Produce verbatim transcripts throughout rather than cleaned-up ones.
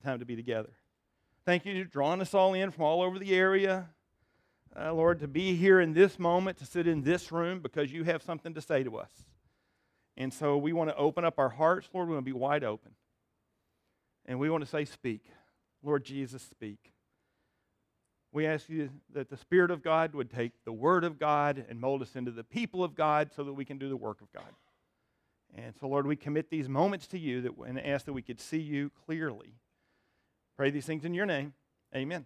time to be together. Thank you for drawing us all in from all over the area. Uh, Lord, to be here in this moment, to sit in this room because you have something to say to us. And so we want to open up our hearts, Lord. We want to be wide open. And we want to say, speak. Lord Jesus, speak. We ask you that the Spirit of God would take the Word of God and mold us into the people of God so that we can do the work of God. And so, Lord, we commit these moments to you that, and ask that we could see you clearly. Pray these things in your name. Amen.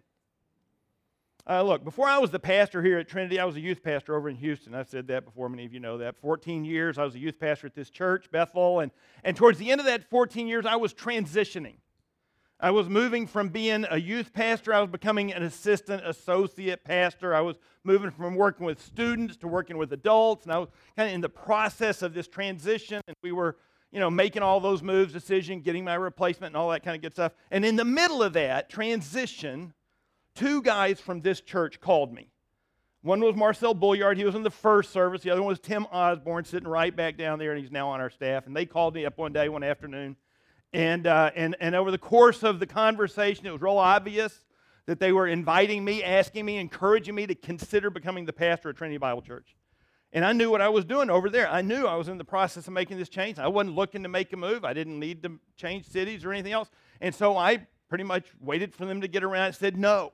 Uh, look, before I was the pastor here at Trinity, I was a youth pastor over in Houston. I've said that before. Many of you know that. fourteen years, I was a youth pastor at this church, Bethel. And, and towards the end of that fourteen years, I was transitioning. I was moving from being a youth pastor. I was becoming an assistant associate pastor. I was moving from working with students to working with adults. And I was kind of in the process of this transition. And we were, you know, making all those moves, decision, getting my replacement and all that kind of good stuff. And in the middle of that transition, two guys from this church called me. One was Marcel Bulliard. He was in the first service. The other one was Tim Osborne, sitting right back down there, and he's now on our staff. And they called me up one day, one afternoon. And, uh, and, and over the course of the conversation, it was real obvious that they were inviting me, asking me, encouraging me to consider becoming the pastor at Trinity Bible Church. And I knew what I was doing over there. I knew I was in the process of making this change. I wasn't looking to make a move. I didn't need to change cities or anything else. And so I pretty much waited for them to get around and said no.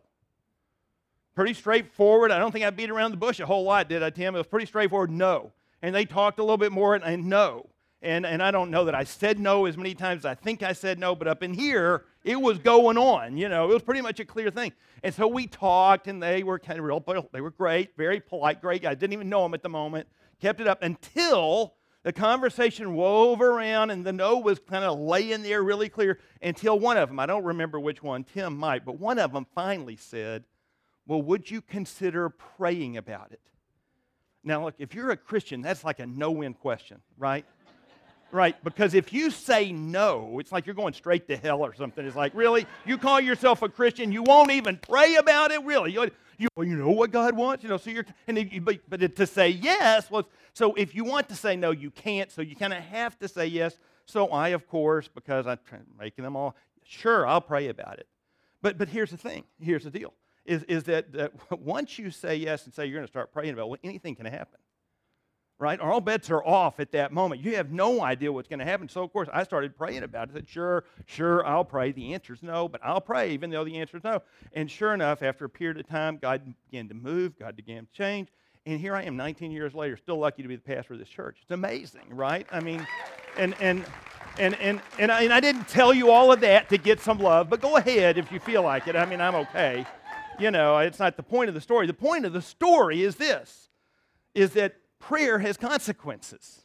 Pretty straightforward. I don't think I beat around the bush a whole lot, did I, Tim? It was pretty straightforward, no. And they talked a little bit more, and I no. And, and I don't know that I said no as many times as I think I said no, but up in here, it was going on. You know, it was pretty much a clear thing. And so we talked, and they were kind of real, they were great, very polite, great guys. Didn't even know them at the moment. Kept it up until the conversation wove around, and the no was kind of laying there really clear until one of them, I don't remember which one, Tim might, but one of them finally said, well, would you consider praying about it? Now, look, if you're a Christian, that's like a no-win question, right? Right, because if you say no, it's like you're going straight to hell or something. It's like, really? You call yourself a Christian, you won't even pray about it? Really? You, you, well, you know what God wants? You know, so you're, and you, but, but to say yes, well, so if you want to say no, you can't, so you kind of have to say yes. So I, of course, because I'm making them all, sure, I'll pray about it. But but here's the thing, here's the deal. Is, is that, that once you say yes and say you're going to start praying about it, well, anything can happen, right? All bets are off at that moment. You have no idea what's going to happen. So, of course, I started praying about it. I said, sure, sure, I'll pray. The answer is no, but I'll pray even though the answer is no. And sure enough, after a period of time, God began to move. God began to change. And here I am nineteen years later, still lucky to be the pastor of this church. It's amazing, right? I mean, and and and and and I, and I didn't tell you all of that to get some love, but go ahead if you feel like it. I mean, I'm okay. You know, it's not the point of the story. The point of the story is this, is that prayer has consequences.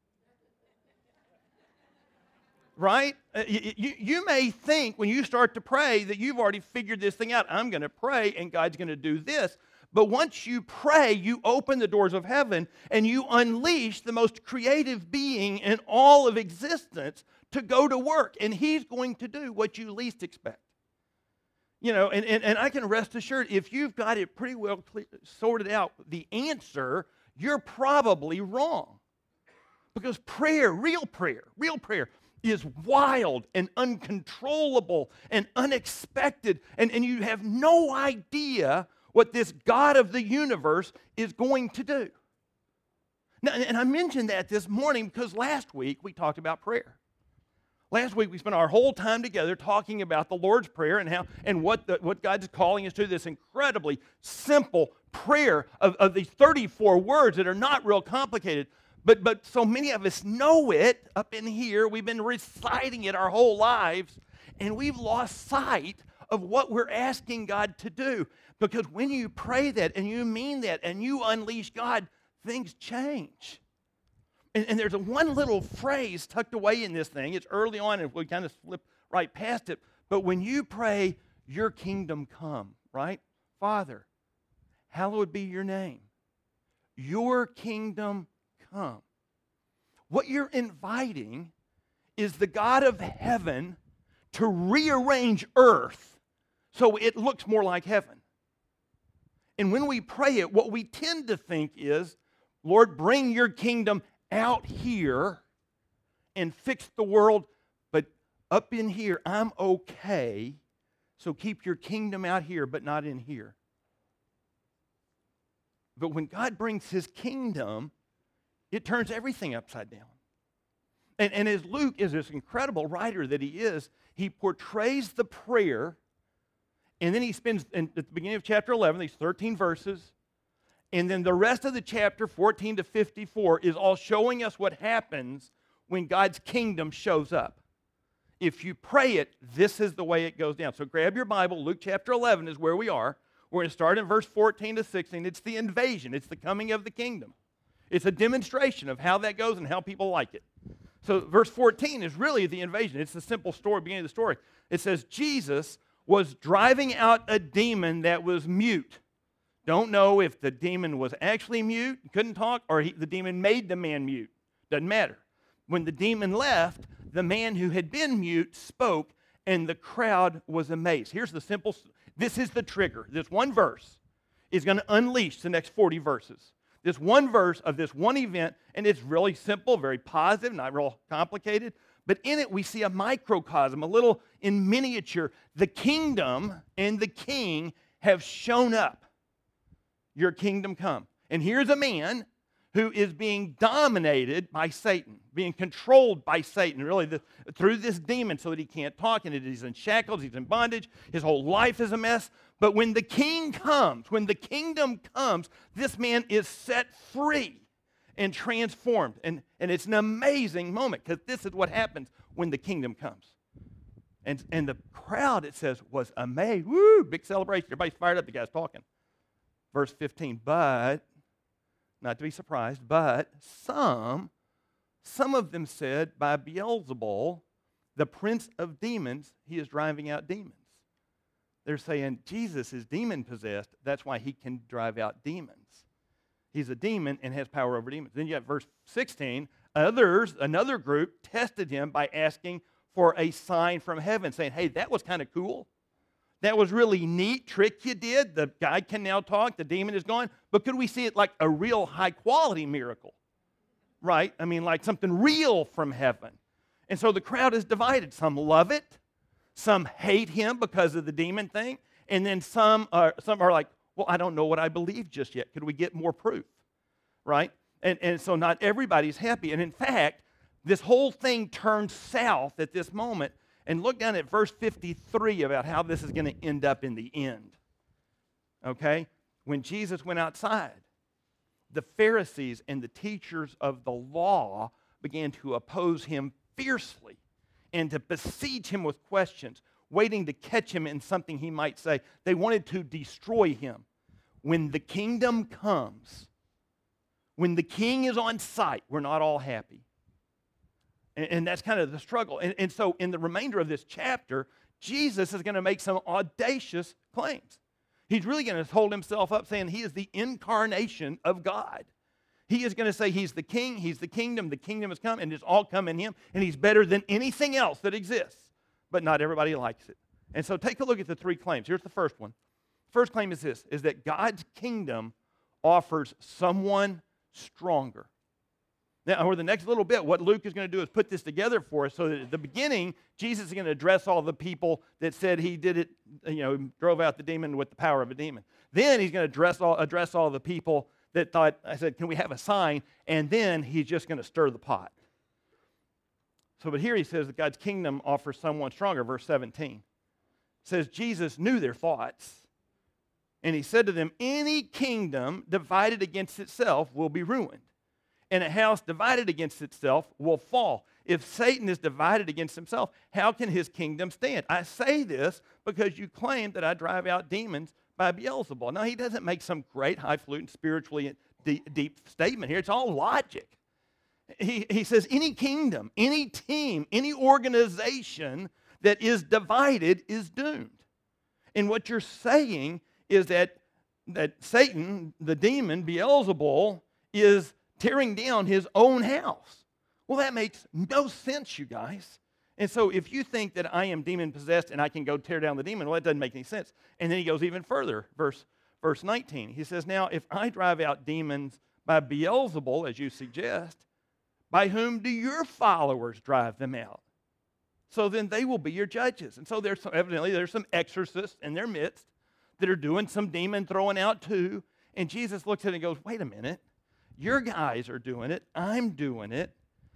Right? Uh, you, you, you may think when you start to pray that you've already figured this thing out. I'm going to pray and God's going to do this. But once you pray, you open the doors of heaven and you unleash the most creative being in all of existence to go to work. And he's going to do what you least expect. You know, and, and, and I can rest assured, if you've got it pretty well clear, sorted out, the answer, you're probably wrong. Because prayer, real prayer, real prayer is wild and uncontrollable and unexpected. And, and you have no idea what this God of the universe is going to do. Now, and I mentioned that this morning because last week we talked about prayer. Last week we spent our whole time together talking about the Lord's Prayer and how and what the, what God's calling us to, this incredibly simple prayer of, of these thirty-four words that are not real complicated. But, but so many of us know it up in here. We've been reciting it our whole lives, and we've lost sight of what we're asking God to do. Because when you pray that and you mean that and you unleash God, things change. And, and there's a one little phrase tucked away in this thing. It's early on, and we kind of slip right past it. But when you pray, your kingdom come, right? Father, hallowed be your name. Your kingdom come. What you're inviting is the God of heaven to rearrange earth so it looks more like heaven. And when we pray it, what we tend to think is, Lord, bring your kingdom out here and fix the world, but up in here, I'm okay, so keep your kingdom out here, but not in here. But when God brings his kingdom, it turns everything upside down. And, and as Luke is this incredible writer that he is, he portrays the prayer, and then he spends, in, at the beginning of chapter eleven, these thirteen verses, and then the rest of the chapter, fourteen to fifty-four, is all showing us what happens when God's kingdom shows up. If you pray it, this is the way it goes down. So grab your Bible. Luke chapter eleven is where we are. We're going to start in verse fourteen to sixteen. It's the invasion. It's the coming of the kingdom. It's a demonstration of how that goes and how people like it. So verse fourteen is really the invasion. It's the simple story, beginning of the story. It says, Jesus was driving out a demon that was mute. Don't know if the demon was actually mute, couldn't talk, or he, the demon made the man mute. Doesn't matter. When the demon left, the man who had been mute spoke, and the crowd was amazed. Here's the simple, this is the trigger. This one verse is going to unleash the next forty verses. This one verse of this one event, and it's really simple, very positive, not real complicated, but in it we see a microcosm, a little in miniature. The kingdom and the king have shown up. Your kingdom come. And here's a man who is being dominated by Satan, being controlled by Satan, really, the, through this demon so that he can't talk, and he's in shackles, he's in bondage, his whole life is a mess. But when the king comes, when the kingdom comes, this man is set free and transformed. And, and it's an amazing moment, because this is what happens when the kingdom comes. And, and the crowd, it says, was amazed. Woo, big celebration. Everybody's fired up, the guy's talking. Verse fifteen, but, not to be surprised, but some, some of them said, by Beelzebul, the prince of demons, he is driving out demons. They're saying Jesus is demon-possessed, that's why he can drive out demons. He's a demon and has power over demons. Then you have verse sixteen, others, another group, tested him by asking for a sign from heaven, saying, hey, that was kind of cool. That was really neat trick you did. The guy can now talk. The demon is gone. But could we see it like a real high-quality miracle? Right? I mean, like something real from heaven. And so the crowd is divided. Some love it. Some hate him because of the demon thing. And then some are, some are like, well, I don't know what I believe just yet. Could we get more proof? Right? And, and so not everybody's happy. And in fact, this whole thing turns south at this moment. And look down at verse fifty-three about how this is going to end up in the end. Okay? When Jesus went outside, the Pharisees and the teachers of the law began to oppose him fiercely and to besiege him with questions, waiting to catch him in something he might say. They wanted to destroy him. When the kingdom comes, when the king is on sight, we're not all happy. And, and that's kind of the struggle. And, and so in the remainder of this chapter, Jesus is going to make some audacious claims. He's really going to hold himself up saying he is the incarnation of God. He is going to say he's the king, he's the kingdom, the kingdom has come, and it's all come in him, and he's better than anything else that exists. But not everybody likes it. And so take a look at the three claims. Here's the first one. First claim is this, is that God's kingdom offers someone stronger. Now, over the next little bit, what Luke is going to do is put this together for us so that at the beginning, Jesus is going to address all the people that said he did it, you know, drove out the demon with the power of a demon. Then he's going to address all, address all the people that thought, I said, can we have a sign? And then he's just going to stir the pot. So, but here he says that God's kingdom offers someone stronger, verse seventeen. It says, Jesus knew their thoughts, and he said to them, any kingdom divided against itself will be ruined, and a house divided against itself will fall. If Satan is divided against himself, how can his kingdom stand? I say this because you claim that I drive out demons by Beelzebul. Now, he doesn't make some great, highfalutin, spiritually deep, deep statement here. It's all logic. He, he says any kingdom, any team, any organization that is divided is doomed. And what you're saying is that, that Satan, the demon, Beelzebul, is tearing down his own house. Well, that makes no sense, you guys. And so if you think that I am demon-possessed and I can go tear down the demon, well, that doesn't make any sense. And then he goes even further, verse, verse nineteen. He says, now, if I drive out demons by Beelzebul, as you suggest, by whom do your followers drive them out? So then they will be your judges. And so there's some, evidently there's some exorcists in their midst that are doing some demon throwing out too. And Jesus looks at it and goes, wait a minute. Your guys are doing it. I'm doing it.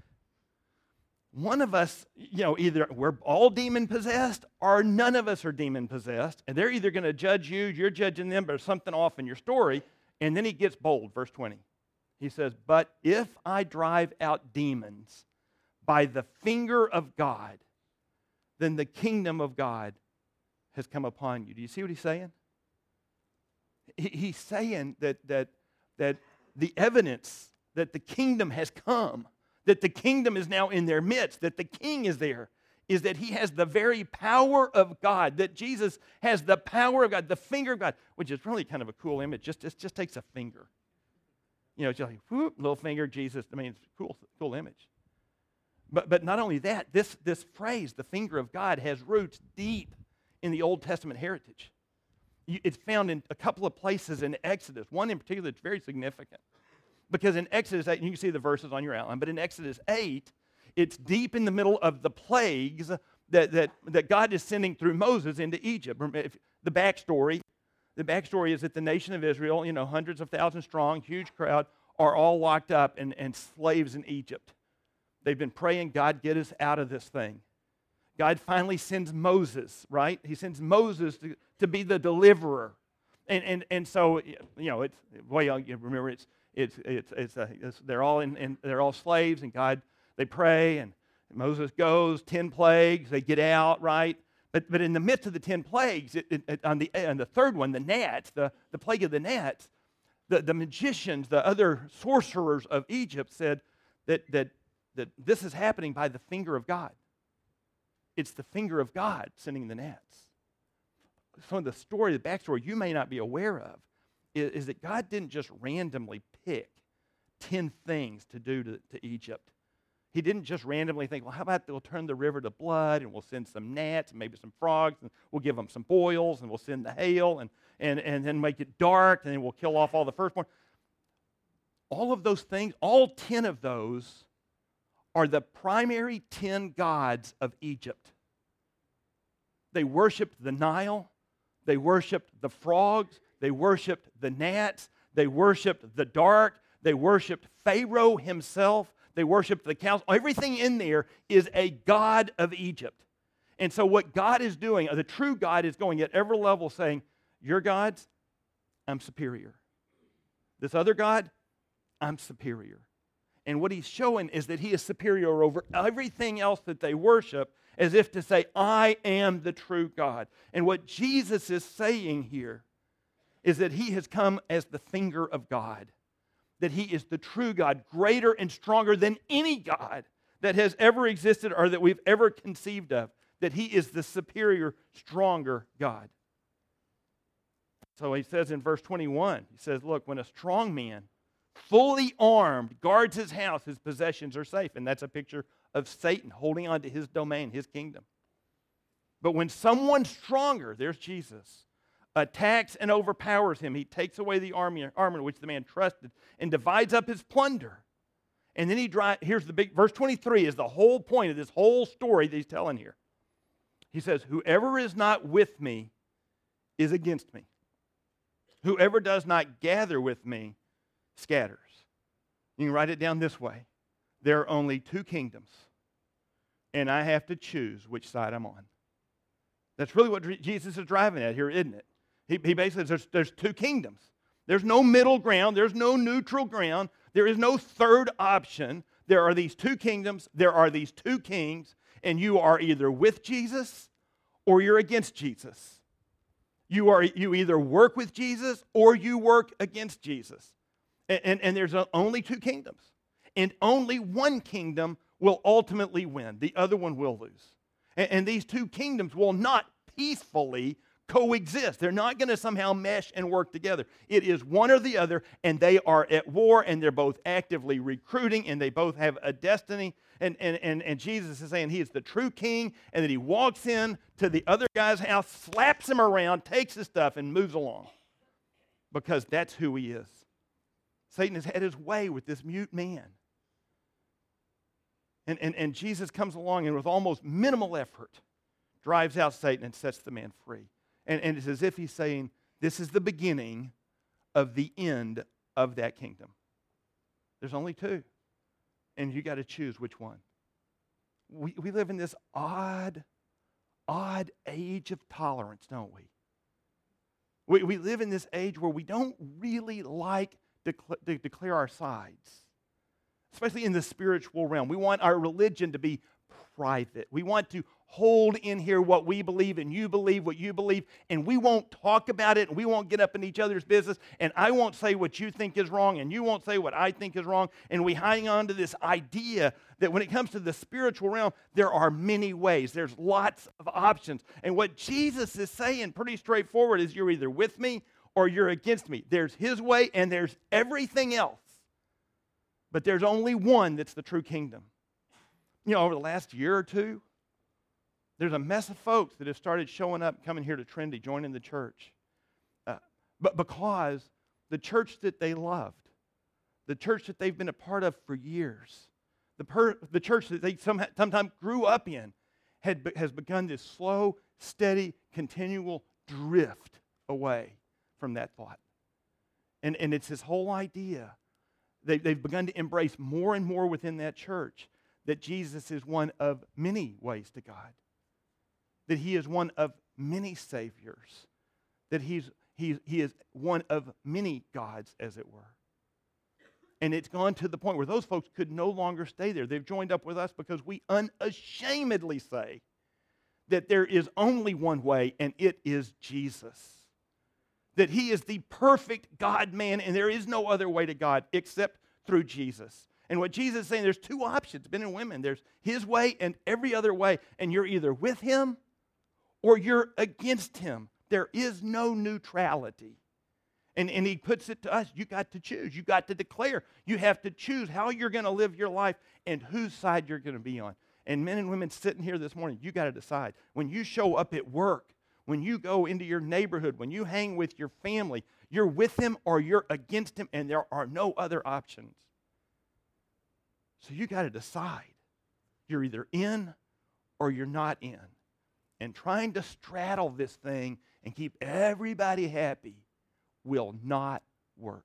One of us, you know, either we're all demon possessed or none of us are demon possessed. And they're either going to judge you, you're judging them, but there's something off in your story. And then he gets bold, verse twenty. He says, but if I drive out demons by the finger of God, then the kingdom of God has come upon you. Do you see what he's saying? He, he's saying that, that, that the evidence that the kingdom has come, that the kingdom is now in their midst, that the king is there, is that he has the very power of God, that Jesus has the power of God, the finger of God, which is really kind of a cool image. Just, it just takes a finger. You know, it's just like, whoop, little finger, Jesus. I mean, it's a cool, cool image. But, but not only that, this, this phrase, the finger of God, has roots deep in the Old Testament heritage. It's found in a couple of places in Exodus, one in particular that's very significant. Because in Exodus eight, and you can see the verses on your outline, but in Exodus eight, it's deep in the middle of the plagues that, that, that God is sending through Moses into Egypt. If, the backstory, the backstory is that the nation of Israel, you know, hundreds of thousands strong, huge crowd, are all locked up and, and slaves in Egypt. They've been praying, God, get us out of this thing. God finally sends Moses, right? He sends Moses to, to be the deliverer. And, and, and so, you know, it's, well, you remember, it's, it's, it's, it's, uh, it's they're all in, in, they're all slaves, and God, they pray, and Moses goes, ten plagues, they get out, right? But, but in the midst of the ten plagues, it, it, it, on, the, on the third one, the gnats, the, the plague of the gnats, the, the magicians, the other sorcerers of Egypt said that, that, that this is happening by the finger of God. It's the finger of God sending the gnats. Some of the story, the backstory you may not be aware of is, is that God didn't just randomly pick ten things to do to, to Egypt. He didn't just randomly think, well, how about we'll turn the river to blood, and we'll send some gnats and maybe some frogs, and we'll give them some boils, and we'll send the hail, and, and, and then make it dark, and then we'll kill off all the firstborn. All of those things, all ten of those are the primary ten gods of Egypt. They worshiped the Nile. They worshiped the frogs. They worshiped the gnats. They worshiped the dark. They worshiped Pharaoh himself. They worshiped the cows. Everything in there is a god of Egypt. And so what God is doing, the true God is going at every level saying, your gods, I'm superior. This other God, I'm superior. And what he's showing is that he is superior over everything else that they worship, as if to say, I am the true God. And what Jesus is saying here is that he has come as the finger of God, that he is the true God, greater and stronger than any God that has ever existed or that we've ever conceived of, that he is the superior, stronger God. So he says in verse twenty-one, he says, look, when a strong man, fully armed, guards his house, his possessions are safe. And that's a picture of Satan holding on to his domain, his kingdom. But when someone stronger, there's Jesus, attacks and overpowers him, he takes away the armor, armor which the man trusted and divides up his plunder. And then he drives, here's the big, verse twenty-three is the whole point of this whole story that he's telling here. He says, whoever is not with me is against me. Whoever does not gather with me scatters. You can write it down this way. There are only two kingdoms, and I have to choose which side I'm on. That's really what Jesus is driving at here, isn't it? He, he basically says there's, there's two kingdoms. There's no middle ground. There's no neutral ground. There is no third option. There are these two kingdoms. There are these two kings, and you are either with Jesus or you're against Jesus. You are you either work with Jesus or you work against Jesus. And, and, and there's only two kingdoms. And only one kingdom will ultimately win. The other one will lose. And, and these two kingdoms will not peacefully coexist. They're not going to somehow mesh and work together. It is one or the other, and they are at war, and they're both actively recruiting, and they both have a destiny. And, and, and, and Jesus is saying he is the true king, and that he walks in to the other guy's house, slaps him around, takes his stuff, and moves along. Because that's who he is. Satan has had his way with this mute man. And, and, and Jesus comes along and with almost minimal effort drives out Satan and sets the man free. And, and it's as if he's saying, this is the beginning of the end of that kingdom. There's only two. And you got to choose which one. We, we live in this odd, odd age of tolerance, don't we? We, we live in this age where we don't really like decla- to declare our sides, especially in the spiritual realm. We want our religion to be private. We want to hold in here what we believe and you believe what you believe, and we won't talk about it and we won't get up in each other's business, and I won't say what you think is wrong and you won't say what I think is wrong, and we hang on to this idea that when it comes to the spiritual realm, there are many ways. There's lots of options. And what Jesus is saying pretty straightforward is you're either with me or you're against me. There's his way and there's everything else. But there's only one that's the true kingdom. You know, over the last year or two, there's a mess of folks that have started showing up, coming here to Trinity, joining the church. Uh, but because the church that they loved, the church that they've been a part of for years, the, per, the church that they somehow, sometimes grew up in, had, has begun this slow, steady, continual drift away from that thought. And, and it's this whole idea. They, they've begun to embrace more and more within that church that Jesus is one of many ways to God, that he is one of many saviors, that he's, he, he is one of many gods, as it were. And it's gone to the point where those folks could no longer stay there. They've joined up with us because we unashamedly say that there is only one way, and it is Jesus. That he is the perfect God-man, and there is no other way to God except through Jesus. And what Jesus is saying, there's two options, men and women. There's his way and every other way, and you're either with him or you're against him. There is no neutrality. And, and he puts it to us, you got to choose. You got to declare. You have to choose how you're going to live your life and whose side you're going to be on. And men and women sitting here this morning, you got to decide. When you show up at work, when you go into your neighborhood, when you hang with your family, you're with him or you're against him, and there are no other options. So you got to decide. You're either in or you're not in. And trying to straddle this thing and keep everybody happy will not work.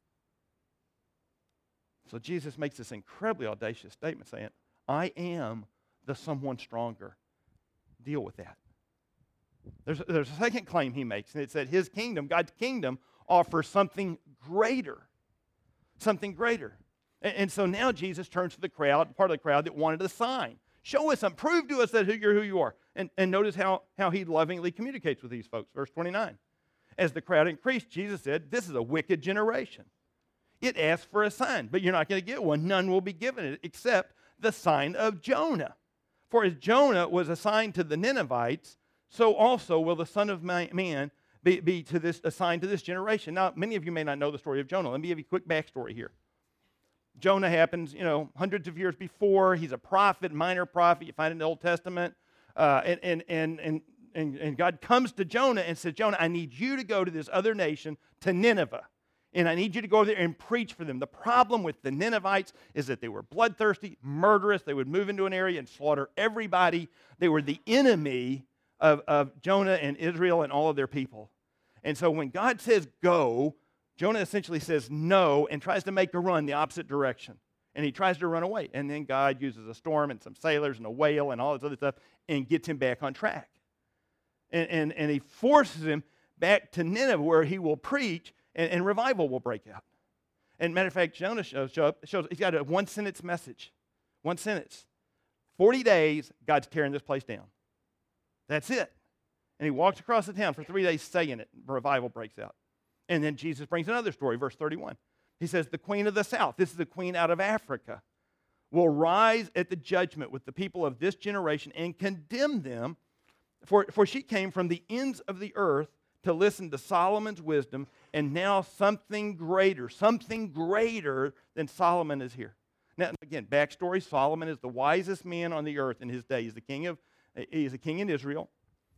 So Jesus makes this incredibly audacious statement saying, I am the someone stronger. Deal with that. There's, there's a second claim he makes, and it's that his kingdom, God's kingdom, offers something greater. Something greater. And, and so now Jesus turns to the crowd, part of the crowd that wanted a sign. Show us something. Prove to us that who you're who you are. And, and notice how, how he lovingly communicates with these folks. Verse twenty-nine. As the crowd increased, Jesus said, this is a wicked generation. It asks for a sign, but you're not going to get one. None will be given it except the sign of Jonah. For as Jonah was assigned to the Ninevites, so also will the Son of Man be, be to this, assigned to this generation. Now, many of you may not know the story of Jonah. Let me give you a quick backstory here. Jonah happens, you know, hundreds of years before. He's a prophet, minor prophet. You find it in the Old Testament. Uh, and, and, and, and, and, and God comes to Jonah and says, Jonah, I need you to go to this other nation, to Nineveh. And I need you to go there and preach for them. The problem with the Ninevites is that they were bloodthirsty, murderous. They would move into an area and slaughter everybody. They were the enemy of, of Jonah and Israel and all of their people. And so when God says go, Jonah essentially says no and tries to make a run the opposite direction. And he tries to run away. And then God uses a storm and some sailors and a whale and all this other stuff and gets him back on track. And, and, and he forces him back to Nineveh where he will preach and, and revival will break out. And matter of fact, Jonah shows, shows, shows he's got a one-sentence message. One sentence. forty days, God's tearing this place down. That's it. And he walks across the town for three days saying it. Revival breaks out. And then Jesus brings another story, verse thirty-one. He says, the queen of the south, this is the queen out of Africa, will rise at the judgment with the people of this generation and condemn them, for, for she came from the ends of the earth to listen to Solomon's wisdom, and now something greater, something greater than Solomon is here. Now, again, backstory, Solomon is the wisest man on the earth in his day. He's the king of, he's a king in Israel.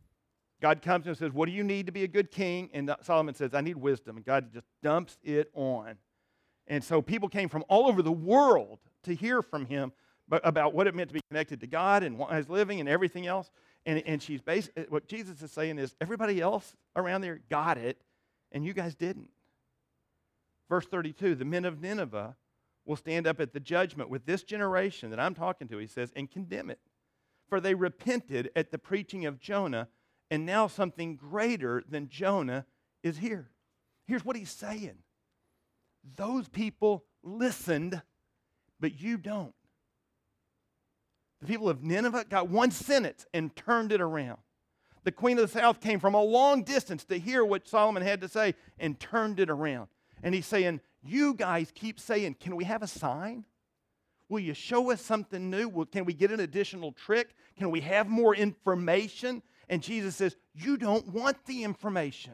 God comes and says, what do you need to be a good king? And Solomon says, I need wisdom. And God just dumps it on. And so people came from all over the world to hear from him about what it meant to be connected to God and wise living and everything else. And, and she's basically, what Jesus is saying is, everybody else around there got it, and you guys didn't. Verse thirty-two, the men of Nineveh will stand up at the judgment with this generation that I'm talking to, he says, and condemn it. For they repented at the preaching of Jonah, and now something greater than Jonah is here. Here's what he's saying. Those people listened, but you don't. The people of Nineveh got one sentence and turned it around. The queen of the south came from a long distance to hear what Solomon had to say and turned it around. And he's saying, you guys keep saying, can we have a sign? Will you show us something new? Will, can we get an additional trick? Can we have more information? And Jesus says, you don't want the information.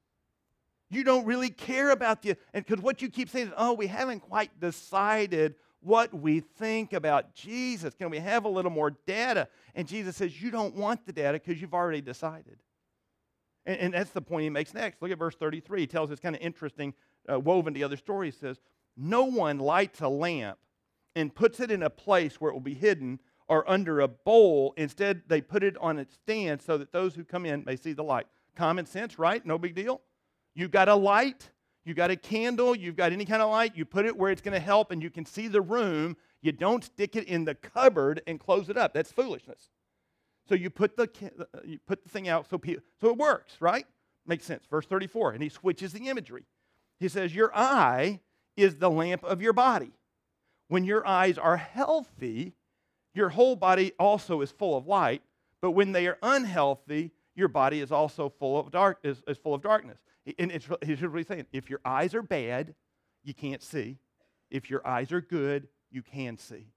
You don't really care about the, and because what you keep saying is, oh, we haven't quite decided what we think about Jesus. Can we have a little more data? And Jesus says, you don't want the data because you've already decided. And, and that's the point he makes next. Look at verse thirty-three. He tells this kind of interesting, uh, woven together story. He says, no one lights a lamp and puts it in a place where it will be hidden or under a bowl. Instead, they put it on its stand so that those who come in may see the light. Common sense, right? No big deal. You've got a light, you've got a candle, you've got any kind of light, you put it where it's going to help and you can see the room. You don't stick it in the cupboard and close it up. That's foolishness. So you put the you put the thing out so people, so it works, right? Makes sense. Verse thirty-four, and he switches the imagery. He says, your eye is the lamp of your body. When your eyes are healthy, your whole body also is full of light, but when they are unhealthy, your body is also full of dark is, is full of darkness. And it's, here's what he's saying. If your eyes are bad, you can't see. If your eyes are good, you can see.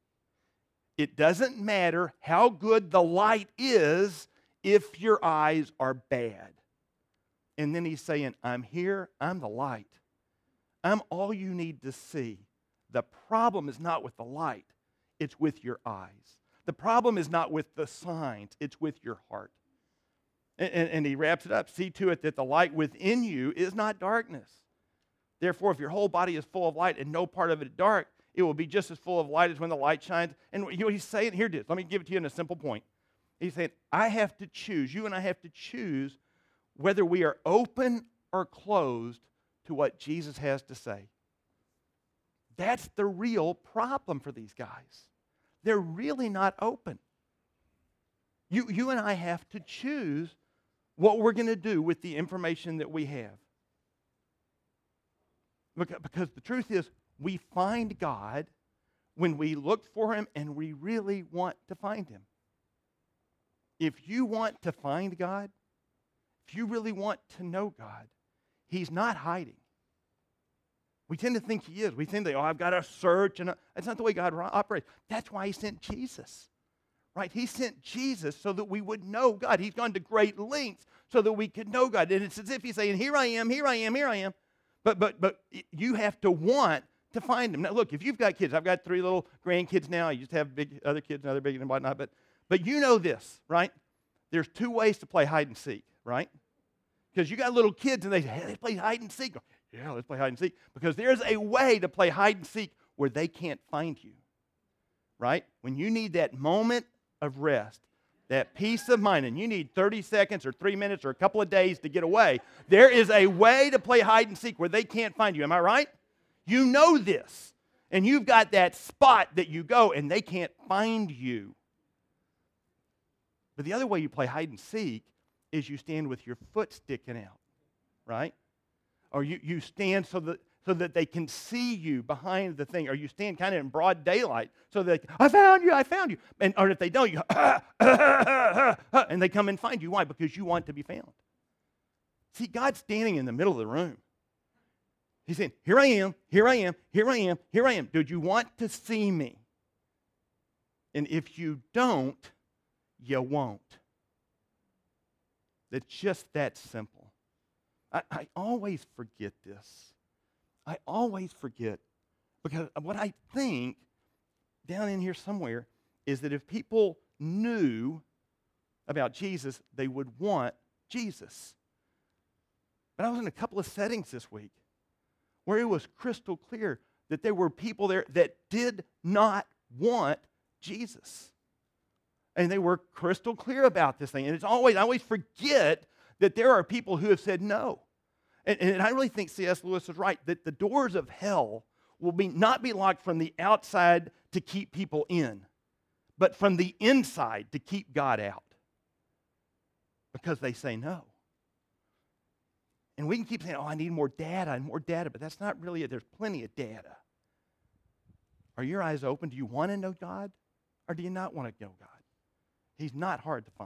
It doesn't matter how good the light is if your eyes are bad. And then he's saying, I'm here, I'm the light. I'm all you need to see. The problem is not with the light, it's with your eyes. The problem is not with the signs, it's with your heart. And, and, and he wraps it up. See to it that the light within you is not darkness. Therefore, if your whole body is full of light and no part of it dark, it will be just as full of light as when the light shines. And you know, he's saying, here it is. Let me give it to you in a simple point. He's saying, I have to choose, you and I have to choose whether we are open or closed to what Jesus has to say. That's the real problem for these guys. They're really not open. You, you and I have to choose what we're going to do with the information that we have. Because the truth is, we find God when we look for Him and we really want to find Him. If you want to find God, if you really want to know God, He's not hiding. We tend to think He is. We think that, oh, I've got to search. And that's not the way God operates. That's why He sent Jesus. Right? He sent Jesus so that we would know God. He's gone to great lengths so that we could know God. And it's as if He's saying, here I am, here I am, here I am. But but but you have to want to find Him. Now look, if you've got kids, I've got three little grandkids now. I used to have big other kids and other big and whatnot. But, but you know this, right? There's two ways to play hide and seek, right? Because you got little kids and they say, hey, they play hide and seek. Yeah, let's play hide and seek. Because there's a way to play hide and seek where they can't find you, right? When you need that moment of rest, that peace of mind, and you need thirty seconds or three minutes or a couple of days to get away, there is a way to play hide and seek where they can't find you. Am I right? You know this. And you've got that spot that you go and they can't find you. But the other way you play hide and seek is you stand with your foot sticking out, right? Or you, you stand so that so that they can see you behind the thing, or you stand kind of in broad daylight so that, I found you, I found you. And, or if they don't, you go, ah, ah, ah, ah, and they come and find you. Why? Because you want to be found. See, God's standing in the middle of the room. He's saying, here I am, here I am, here I am, here I am. Did you want to see me? And if you don't, you won't. It's just that simple. I, I always forget this. I always forget, because what I think down in here somewhere is that if people knew about Jesus, they would want Jesus. But I was in a couple of settings this week where it was crystal clear that there were people there that did not want Jesus. And they were crystal clear about this thing. And it's always, I always forget that there are people who have said no. And, and I really think C S Lewis is right, that the doors of hell will be not be locked from the outside to keep people in, but from the inside to keep God out. Because they say no. And we can keep saying, oh, I need more data and more data, but that's not really it. There's plenty of data. Are your eyes open? Do you want to know God, or do you not want to know God? He's not hard to find.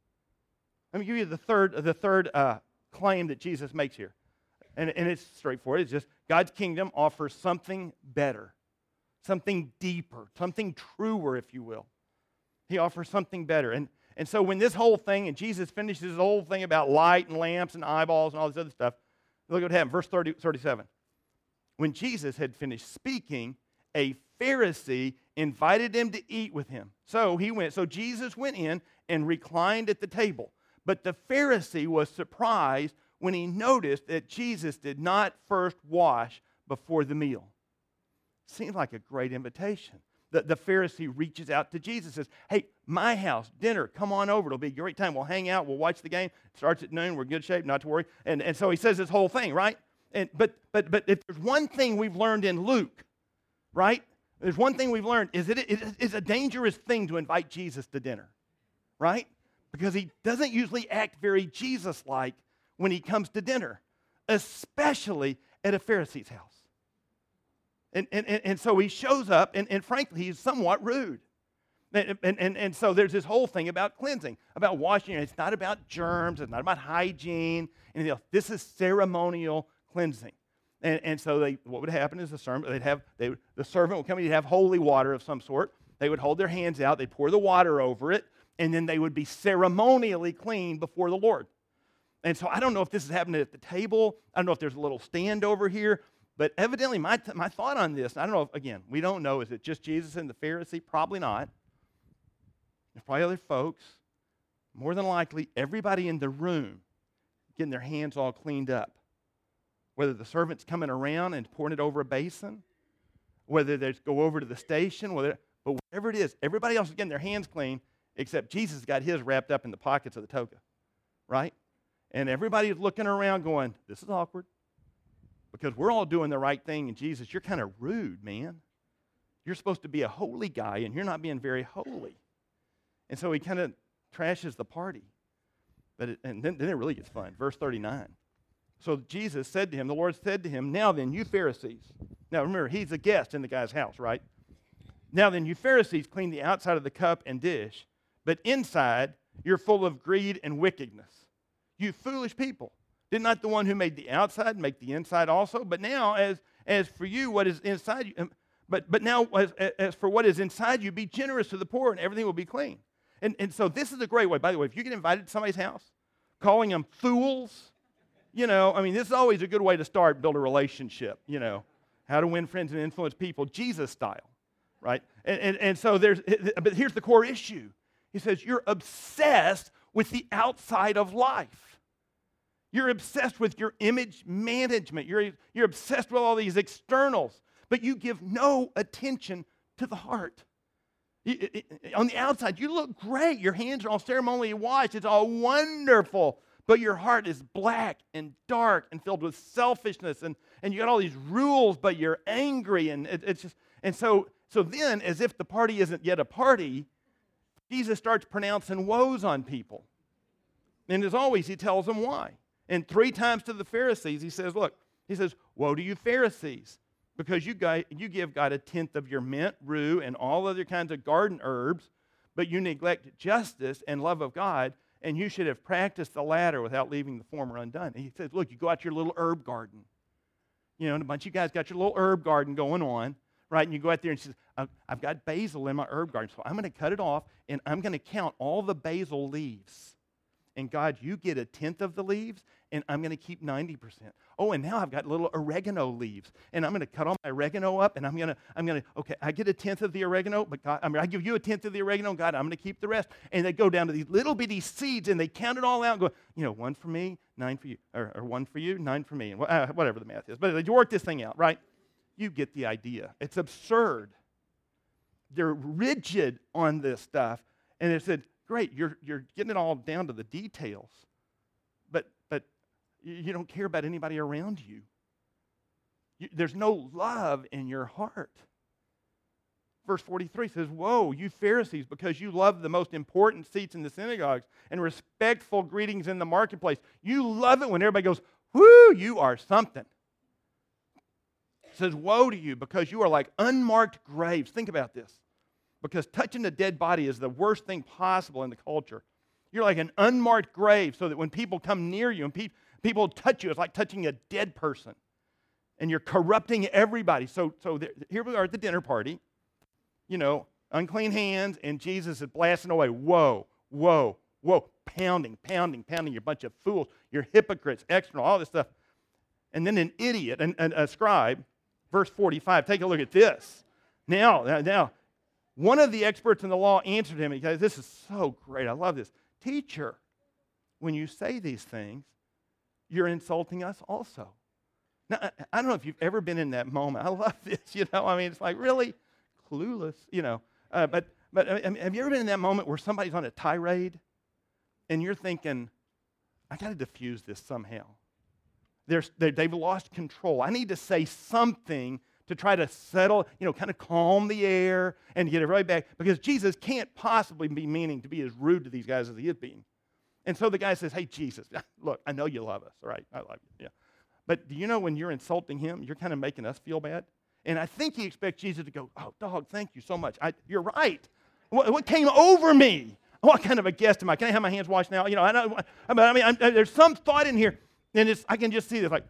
Let me give you the third, the third uh, claim that Jesus makes here. And, and it's straightforward. It's just God's kingdom offers something better, something deeper, something truer, if you will. He offers something better. And, and so when this whole thing, and Jesus finishes his whole thing about light and lamps and eyeballs and all this other stuff, look what happened, verse thirty, thirty-seven. When Jesus had finished speaking, a Pharisee invited him to eat with him. So he went. So Jesus went in and reclined at the table. But the Pharisee was surprised when he noticed that Jesus did not first wash before the meal. Seems like a great invitation. The, the Pharisee reaches out to Jesus and says, hey, my house, dinner, come on over. It'll be a great time. We'll hang out. We'll watch the game. It starts at noon. We're in good shape, not to worry. And, and so he says this whole thing, right? And But, but, but if there's one thing we've learned in Luke, right? There's one thing we've learned is that it is a dangerous thing to invite Jesus to dinner, right? Because he doesn't usually act very Jesus-like when he comes to dinner, especially at a Pharisee's house. And, and, and, and so he shows up, and, and frankly, he's somewhat rude. And, and, and, and so there's this whole thing about cleansing, about washing. It's not about germs. It's not about hygiene. Anything else. This is ceremonial cleansing. And, and so they, what would happen is the servant, they'd have, they would, the servant would come in, he'd have holy water of some sort. They would hold their hands out, they'd pour the water over it, and then they would be ceremonially clean before the Lord. And so I don't know if this is happening at the table. I don't know if there's a little stand over here. But evidently my, my thought on this, I don't know if, again, we don't know, is it just Jesus and the Pharisee? Probably not. There's probably other folks. More than likely, everybody in the room getting their hands all cleaned up. Whether the servant's coming around and pouring it over a basin, whether they go over to the station, whether, but whatever it is, everybody else is getting their hands clean, except Jesus got his wrapped up in the pockets of the toga, right? And everybody's looking around going, this is awkward, because we're all doing the right thing, and Jesus, you're kind of rude, man. You're supposed to be a holy guy, and you're not being very holy. And so he kind of trashes the party. But it, and then, then it really gets fun. Verse thirty-nine. So Jesus said to him, the Lord said to him, now then, you Pharisees. Now remember, he's a guest in the guy's house, right? Now then, you Pharisees clean the outside of the cup and dish, but inside you're full of greed and wickedness. You foolish people. Did not the one who made the outside make the inside also? But now, as as for you, what is inside you, um, but but now as, as for what is inside you, be generous to the poor, and everything will be clean. And and so this is a great way. By the way, if you get invited to somebody's house, calling them fools, you know, I mean, this is always a good way to start, build a relationship. You know, how to win friends and influence people, Jesus style, right? And and and so there's, but here's the core issue. He says you're obsessed with the outside of life. You're obsessed with your image management. You're, you're obsessed with all these externals, but you give no attention to the heart. You, it, it, on the outside, you look great. Your hands are all ceremonially washed. It's all wonderful, but your heart is black and dark and filled with selfishness, and, and you got all these rules, but you're angry, and it, it's just, and so, so then, as if the party isn't yet a party, Jesus starts pronouncing woes on people. And as always, he tells them why. And three times to the Pharisees, he says, look, he says, woe to you Pharisees, because you, guys, you give God a tenth of your mint, rue, and all other kinds of garden herbs, but you neglect justice and love of God, and you should have practiced the latter without leaving the former undone. And he says, look, you go out to your little herb garden. You know, and a bunch of you guys got your little herb garden going on, right? And you go out there and she says, I've got basil in my herb garden, so I'm going to cut it off, and I'm going to count all the basil leaves. And God, you get a tenth of the leaves, and I'm going to keep ninety percent. Oh, and now I've got little oregano leaves, and I'm going to cut all my oregano up, and I'm going to, I'm going to, okay, I get a tenth of the oregano, but God, I mean, I give you a tenth of the oregano, God, I'm going to keep the rest. And they go down to these little bitty seeds, and they count it all out, and go, you know, one for me, nine for you, or, or one for you, nine for me, and uh, whatever the math is. But they work this thing out, right? You get the idea. It's absurd. they're rigid on this stuff. And it said, great, you're you're getting it all down to the details, but but you don't care about anybody around you. you there's no love in your heart. Verse forty-three says, woe, you Pharisees, because you love the most important seats in the synagogues and respectful greetings in the marketplace. You love it when everybody goes, whoo, you are something. It says, woe to you, because you are like unmarked graves. Think about this. Because touching a dead body is the worst thing possible in the culture. You're like an unmarked grave, so that when people come near you and pe- people touch you, it's like touching a dead person. And you're corrupting everybody. So, so there, here we are at the dinner party. You know, unclean hands, and Jesus is blasting away. Whoa, whoa, whoa. Pounding, pounding, pounding. You're a bunch of fools. You're hypocrites, external, all this stuff. And then an idiot, an, an, a scribe, verse forty-five. Take a look at this. Now, now, one of the experts in the law answered him, and he goes, this is so great. I love this. Teacher, when you say these things, you're insulting us also. Now, I, I don't know if you've ever been in that moment. I love this, you know. I mean, it's like, really? Clueless, you know. Uh, but but uh, have you ever been in that moment where somebody's on a tirade and you're thinking, I got to diffuse this somehow. They're, they, they've lost control. I need to say something to try to settle, you know, kind of calm the air and get it right back, because Jesus can't possibly be meaning to be as rude to these guys as he is being. And so the guy says, hey, Jesus, look, I know you love us, all right? I love you, yeah. But do you know when you're insulting him, you're kind of making us feel bad? And I think he expects Jesus to go, oh, dog, thank you so much. I, you're right. What, what came over me? What kind of a guest am I? Can I have my hands washed now? You know, I know. I mean, I'm, there's some thought in here, and it's, I can just see this, like,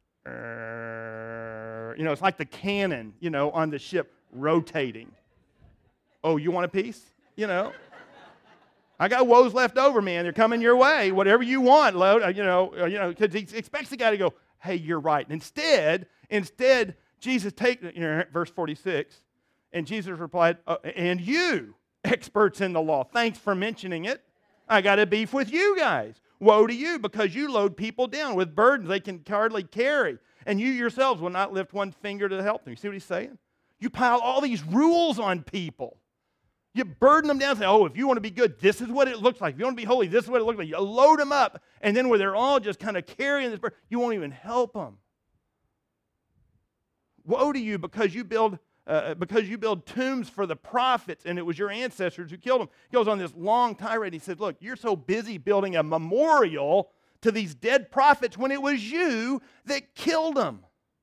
uh, you know, it's like the cannon, you know, on the ship rotating. Oh, you want a piece? You know, I got woes left over, man. They're coming your way. Whatever you want, load. You know, you know, because he expects the guy to go, hey, you're right. And instead, instead. Jesus take, you know, verse forty-six, and Jesus replied, uh, and you, experts in the law, thanks for mentioning it. I got a beef with you guys. Woe to you, because you load people down with burdens they can hardly carry, and you yourselves will not lift one finger to help them. You see what he's saying? You pile all these rules on people. You burden them down and say, oh, if you want to be good, this is what it looks like. If you want to be holy, this is what it looks like. You load them up, and then where they're all just kind of carrying this burden, you won't even help them. Woe to you, because you build uh, because you build tombs for the prophets, and it was your ancestors who killed them. He goes on this long tirade. He said, look, you're so busy building a memorial to these dead prophets when it was you that killed them.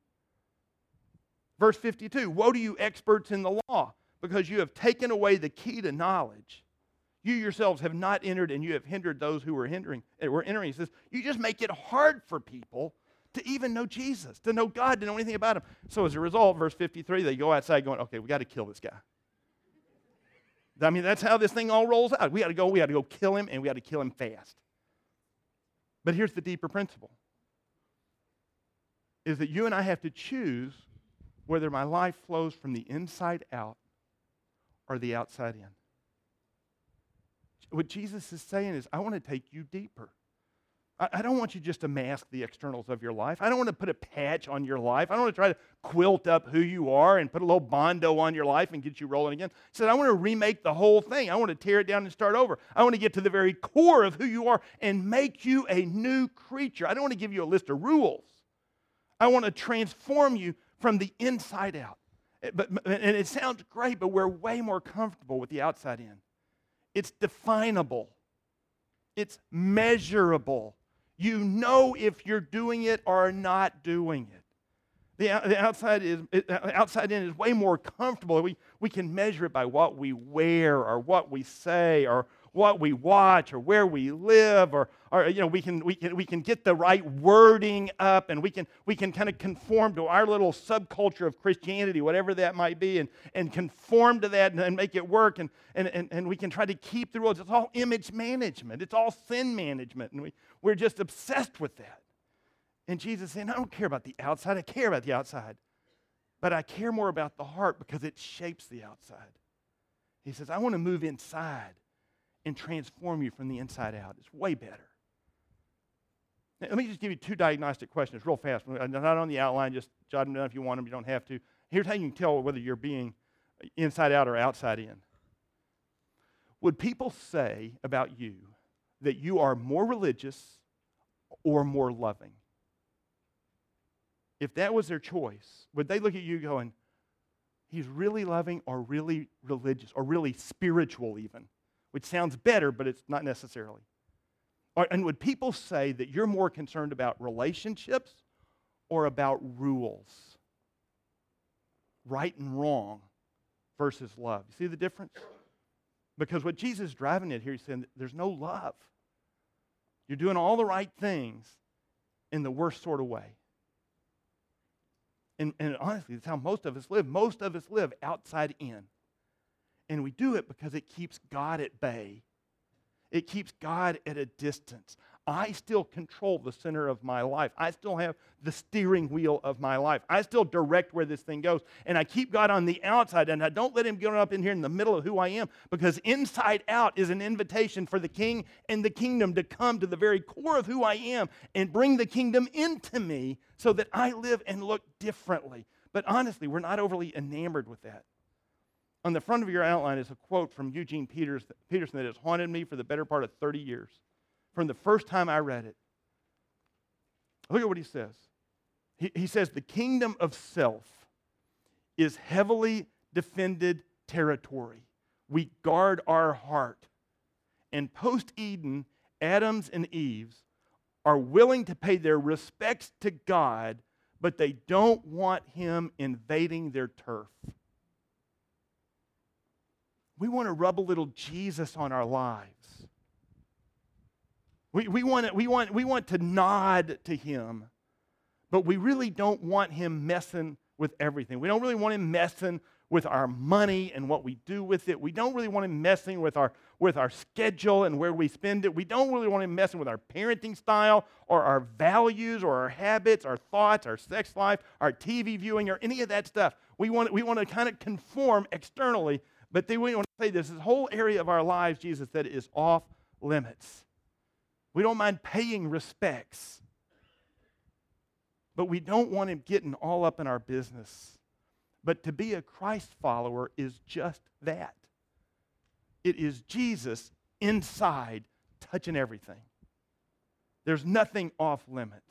Verse fifty-two, woe to you, experts in the law, because you have taken away the key to knowledge. You yourselves have not entered, and you have hindered those who were hindering, were entering. He says, you just make it hard for people to even know Jesus, to know God, to know anything about him. So as a result, verse fifty-three, they go outside going, okay, we got to kill this guy. I mean, that's how this thing all rolls out. We got to go, we got to go kill him, and we got to kill him fast. But here's the deeper principle, is that you and I have to choose whether my life flows from the inside out or the outside in. What Jesus is saying is, I want to take you deeper. I don't want you just to mask the externals of your life. I don't want to put a patch on your life. I don't want to try to quilt up who you are and put a little Bondo on your life and get you rolling again. He said, I want to remake the whole thing. I want to tear it down and start over. I want to get to the very core of who you are and make you a new creature. I don't want to give you a list of rules. I want to transform you from the inside out. But, and it sounds great, but we're way more comfortable with the outside in. It's definable. It's measurable. You know if you're doing it or not doing it. The, the outside is it, outside in is way more comfortable. We, we can measure it by what we wear or what we say or what we watch or where we live, or, or you know, we can we can we can get the right wording up, and we can we can kind of conform to our little subculture of Christianity, whatever that might be, and, and conform to that and, and make it work, and, and, and, and we can try to keep the rules. It's all image management. It's all sin management, and we, we're just obsessed with that. And Jesus is saying, I don't care about the outside. I care about the outside. But I care more about the heart because it shapes the outside. He says, I want to move inside and transform you from the inside out. It's way better. Now, let me just give you two diagnostic questions real fast. Not on the outline, just jot them down if you want them. You don't have to. Here's how you can tell whether you're being inside out or outside in. Would people say about you that you are more religious or more loving? If that was their choice, would they look at you going, he's really loving or really religious or really spiritual even, which sounds better, but it's not necessarily. Or, and would people say that you're more concerned about relationships or about rules? Right and wrong versus love. You see the difference? Because what Jesus is driving at here, he's saying there's no love. You're doing all the right things in the worst sort of way. And, and honestly, that's how most of us live. Most of us live outside in. And we do it because it keeps God at bay. It keeps God at a distance. I still control the center of my life. I still have the steering wheel of my life. I still direct where this thing goes. And I keep God on the outside, and I don't let him get up in here in the middle of who I am, because inside out is an invitation for the king and the kingdom to come to the very core of who I am and bring the kingdom into me so that I live and look differently. But honestly, we're not overly enamored with that. On the front of your outline is a quote from Eugene Peters, Peterson that has haunted me for the better part of thirty years. From the first time I read it. Look at what he says. He, he says, the kingdom of self is heavily defended territory. We guard our heart. And post-Eden, Adams and Eves are willing to pay their respects to God, but they don't want him invading their turf. We want to rub a little Jesus on our lives. We, we, want to, we, want, we want to nod to him, but we really don't want him messing with everything. We don't really want him messing with our money and what we do with it. We don't really want him messing with our, with our schedule and where we spend it. We don't really want him messing with our parenting style or our values or our habits, our thoughts, our sex life, our T V viewing, or any of that stuff. We want, we want to kind of conform externally, but then we want to say this, this whole area of our lives, Jesus said, is off limits. We don't mind paying respects, but we don't want him getting all up in our business. But to be a Christ follower is just that. It is Jesus inside touching everything. There's nothing off limits.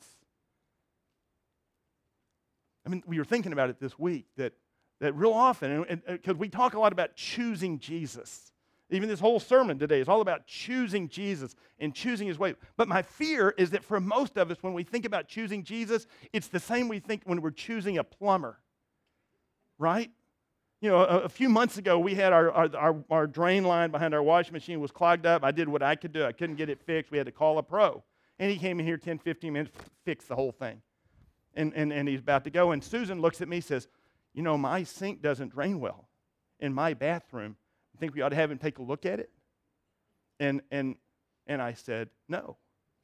I mean, we were thinking about it this week, that, that real often, because we talk a lot about choosing Jesus. Even this whole sermon today is all about choosing Jesus and choosing his way. But my fear is that for most of us, when we think about choosing Jesus, it's the same we think when we're choosing a plumber, right? You know, a, a few months ago, we had our, our, our, our drain line behind our washing machine was clogged up. I did what I could do. I couldn't get it fixed. We had to call a pro. And he came in here ten, fifteen minutes, fixed the whole thing. And, and, and he's about to go. And Susan looks at me and says, you know, my sink doesn't drain well in my bathroom. Think we ought to have him take a look at it? And and and I said, no.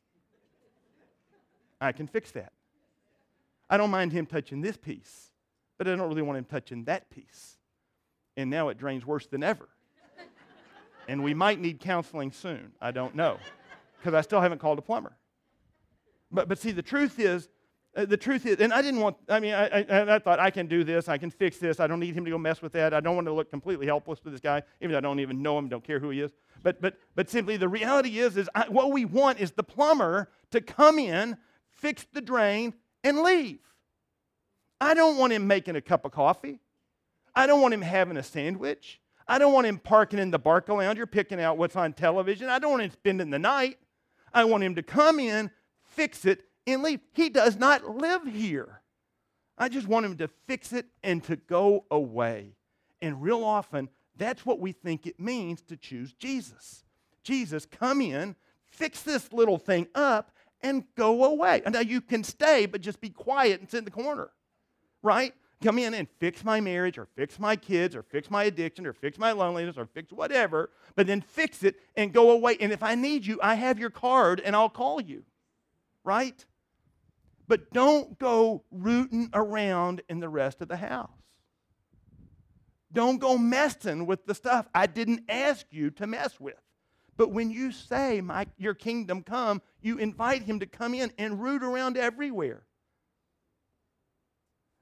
I can fix that. I don't mind him touching this piece, but I don't really want him touching that piece. And now it drains worse than ever. And we might need counseling soon. I don't know. Because I still haven't called a plumber. But but see, the truth is, Uh, the truth is, and I didn't want, I mean, I, I, I thought, I can do this, I can fix this, I don't need him to go mess with that, I don't want to look completely helpless to this guy, even though I don't even know him, don't care who he is. But but but simply, the reality is, is I, what we want is the plumber to come in, fix the drain, and leave. I don't want him making a cup of coffee. I don't want him having a sandwich. I don't want him parking in the Barca Lounge or picking out what's on television. I don't want him spending the night. I want him to come in, fix it, and leave. He does not live here. I just want him to fix it and to go away. And real often, that's what we think it means to choose Jesus. Jesus, come in, fix this little thing up, and go away. And now you can stay, but just be quiet and sit in the corner, right? Come in and fix my marriage, or fix my kids, or fix my addiction, or fix my loneliness, or fix whatever, but then fix it and go away. And if I need you, I have your card, and I'll call you, right? But don't go rooting around in the rest of the house. Don't go messing with the stuff I didn't ask you to mess with. But when you say, "My, your kingdom come," you invite him to come in and root around everywhere.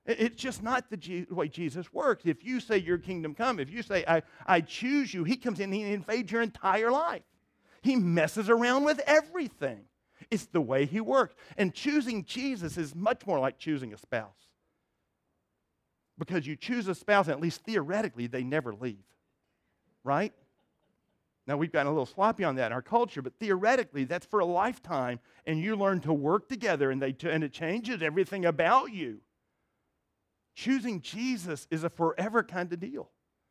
It's just not the G- way Jesus works. If you say your kingdom come, if you say I, I choose you, he comes in and he invades your entire life. He messes around with everything. It's the way he works. And choosing Jesus is much more like choosing a spouse. Because you choose a spouse, and at least theoretically, they never leave. Right? Now, we've gotten a little sloppy on that in our culture, but theoretically, that's for a lifetime, and you learn to work together, and, they, and it changes everything about you. Choosing Jesus is a forever kind of deal.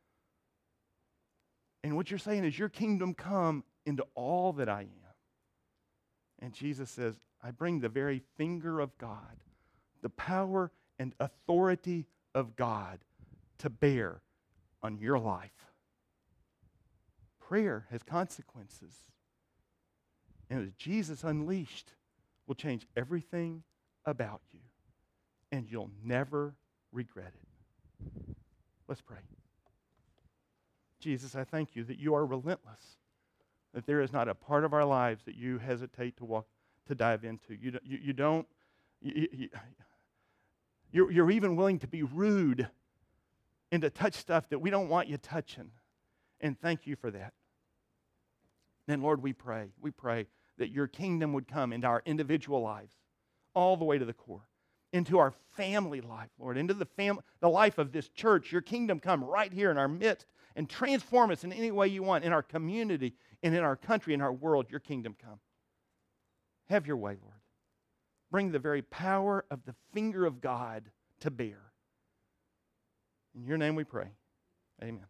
And what you're saying is, your kingdom come into all that I am. And Jesus says, I bring the very finger of God, the power and authority of God to bear on your life. Prayer has consequences. And as Jesus unleashed will change everything about you. And you'll never regret it. Let's pray. Jesus, I thank you that you are relentless, that there is not a part of our lives that you hesitate to walk, to dive into. You, you, you don't, you, you, you're, you're even willing to be rude and to touch stuff that we don't want you touching. And thank you for that. Then, Lord, we pray, we pray that your kingdom would come into our individual lives, all the way to the core, into our family life, Lord, into the fam- the life of this church. Your kingdom come right here in our midst and transform us in any way you want, in our community and in our country, in our world. Your kingdom come. Have your way, Lord. Bring the very power of the finger of God to bear. In your name we pray. Amen.